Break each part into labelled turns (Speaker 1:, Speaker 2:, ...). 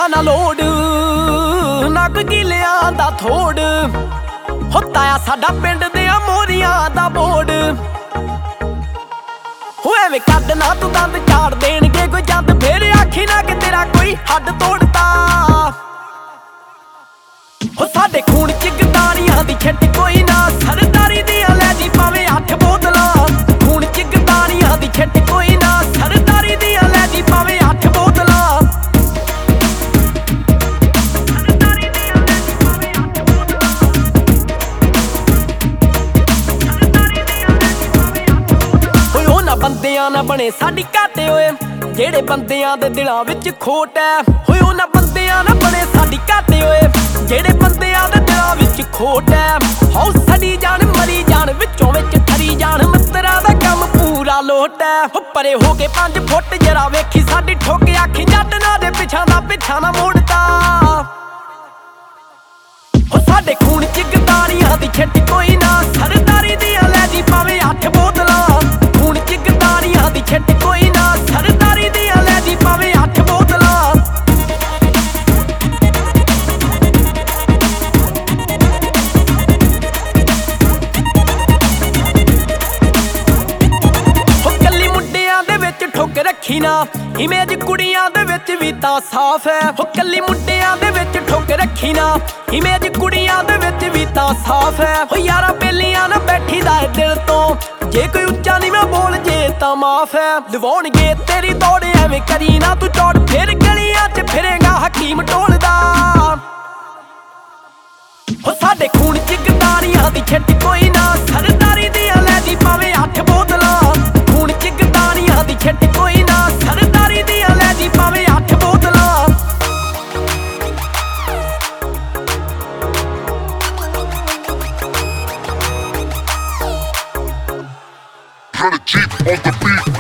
Speaker 1: ਪੈਸਾ ਨਾ ਲੋੜ ਨਾ ਕੋਈ ਗਿਲਿਆਂ ਦਾ ਥੋੜ ਹੁੰਦਾ ਆ ਸਾਡਾ ਪਿੰਡ ਦੇ ਮੋਰੀਆਂ ਦਾ ਬੋੜ ਹੋਏ ਵੇ ਕੱਢ ਨਾ ਤੂੰ ਦੰਦ ਝਾੜ ਦੇਣਗੇ ਕੋਈ ਜੰਦ ਫੇਰ ਆਖੀ ਨਾ ਕਿ ਤੇਰਾ ਕੋਈ ਹੱਡ ਤੋੜਦਾ ਹੋ ਸਾਡੇ ਖੂਨ ਚ ਗਦਾਰੀਆਂ ਦੀ ਛੱਟ ਕੋਈ ਨਾ ਸਰਦਾਰੀ ਦੀਆਂ ਲੈ ਜੀ ਭਾਵੇਂ 8 ਬੋਤਲਾਂ ਖੂਨ ਚ ਗਦਾਰੀਆਂ ਦੀ ਛੱਟ ਕੋਈ ਨਾ ਸਰਦਾਰੀ ਦੀਆਂ ਲੈ ਜੀ ਭਾਵੇਂ 8 ਬੋਤਲਾਂ ਹੋਏ ਉਹਨਾਂ ਬੰਦਿਆਂ ਨਾ ਬਣੇ ਸਾਡੀ ਘਾਟੇ ਹੋਏ ਜਿਹੜੇ ਬੰਦਿਆਂ ਦੇ ਦਿਲਾਂ ਵਿੱਚ ਖੋਟ ਐ ਹੋਏ ਉਹਨਾਂ ਬੰਦਿਆਂ ਨਾ ਬਣੇ ਸਾਡੀ ਘਾਟੇ ਹੋਏ ਜਿਹੜੇ ਬੰਦਿਆਂ ਦੇ ਦਿਲਾਂ ਵਿੱਚ ਖੋਟ ਐ ਹਉ ਸੜੀ ਜਾਣ ਮਰੀ ਜਾਣ ਵਿੱਚੋਂ ਵਿੱਚ ਠਰੀ ਜਾਣ ਮਿੱਤਰਾਂ ਦਾ ਕੰਮ ਪੂਰਾ ਲੋਟ ਐ ਪਰੇ ਹੋ ਕੇ 5 ਫੁੱਟ ਜਰਾ ਵੇਖੀ ਸਾਡੀ ਠੋਕ ਆਖੀ ਜੱਟ ਨਾ ਦੇ ਪਿਛਾਂ ਦਾ ਪਿੱਛਾ ਨਾ ਮੋੜਦਾ ਹੋ ਸਾਡੇ ਖੂਨ ਚ ਗਦਾਰੀਆਂ ਦੀ ਛੱਟ ਕੋਈ ਨਾ ਸਰਦਾਰੀ ਦੀਆਂ ਲੈ ਜੀ ਭਾਵੇਂ 8 ਬੋਤਲਾਂ ਖੂਨ ਚ ਗਦਾਰੀਆਂ ਦੀ ਛੱਟ ਕੋਈ ਨਾ ਸਰਦਾਰੀ ਦੀਆਂ ਲੈ ਜੀ ਭਾਵੇਂ 8 ਬੋਤਲਾਂ ਠੁੱਕ ਰੱਖੀ ਨਾ ਇਮੇਜ ਕੁੜੀਆਂ ਦੇ ਵਿੱਚ ਵੀ ਤਾਂ ਸਾਫ਼ ਐ ਹੋ ਕੱਲੀ ਮੁੰਡਿਆਂ ਦੇ ਵਿੱਚ ਠੁੱਕ ਰੱਖੀ ਨਾ ਇਮੇਜ ਕੁੜੀਆਂ ਦੇ ਵਿੱਚ ਵੀ ਤਾਂ ਸਾਫ਼ ਐ ਹੋ ਯਾਰਾ ਬੇਲੀਆਂ ਨਾ ਬੈਠੀ ਦਾ ਦਿਲ ਤੋਂ ਜੇ ਕੋਈ ਉੱਚਾ ਨੀਵਾਂ ਬੋਲ ਜੇ ਤਾਂ ਮਾਫ਼ ਐ ਲਵਾਉਣਗੇ ਤੇਰੀ ਦੌੜ ਐਵੇਂ ਕਰੀ ਨਾ ਤੂੰ ਚੌੜ ਫਿਰ ਗਲੀਆਂ 'ਚ ਫਿਰੇਗਾ ਹਕੀਮ ਟੋਲਦਾ ਹੋ ਸਾਡੇ ਖੂਨ 'ਚ ਗਦਾਰੀਆਂ ਦੀ ਛੱਟ ਕੋਈ ਨਾ ਸਰਦਾਰੀ ਦੀਆਂ ਲੈ ਜੀ ਭਾਵੇਂ 8 ਬੋਤਲਾਂ ਖੂਨ 'ਚ ਗਦਾਰੀਆਂ ਦੀ ਛੱਟ ਕੋਈ ਨਾ ਸਰਦਾਰੀ ਦੀਆਂ ਲੈ ਜੀ ਭਾਵੇਂ 8 ਬੋਤਲਾਂ
Speaker 2: Kinda cheap on the beat.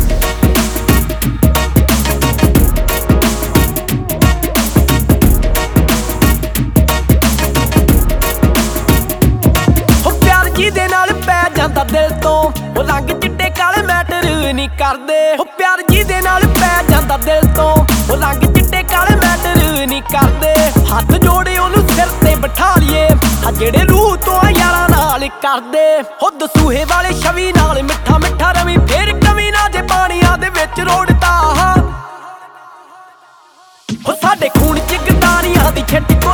Speaker 1: ਜਿਹਦੇ ਨਾਲ ਪੈ ਜਾਂਦਾ ਦਿਲ ਤੋਂ ਉਹ ਰੰਗ ਚਿੱਟੇ ਕਾਲੇ ਮੈਟਰ ਨਹੀਂ ਕਰਦੇ ਉਹ ਪਿਆਰ ਜਿਹਦੇ ਨਾਲ ਪੈ ਜਾਂਦਾ ਦਿਲ ਤੋਂ ਉਹ ਰੰਗ ਚਿੱਟੇ ਕਾਲੇ ਮੈਟਰ ਨਹੀਂ ਕਰਦੇ ਹੱਥ ਜੋੜੇ ਉਹਨੂੰ ਸਿਰ ਤੇ ਬਿਠਾ ਲਈਏ ਆ ਜਿਹੜੇ ਰੂਹ ਤੋਂ ਯਾਰਾਂ ਨਾਲ ਕਰਦੇ ਉਹ ਦਸੂਹੇ ਵਾਲੇ ਛਵੀ ਨਾਲ ਮਿੱਠਾ ਮਿੱਠਾ ਰਵੀ ਫੇਰ ਕਵੀ ਨਾ ਜੇ ਪਾਣੀਆਂ ਦੇ ਵਿੱਚ ਰੋੜਦਾ ਉਹ ਸਾਡੇ ਖੂਨ ਚ ਗਦਾਰੀਆਂ ਦੀ ਛੱਟ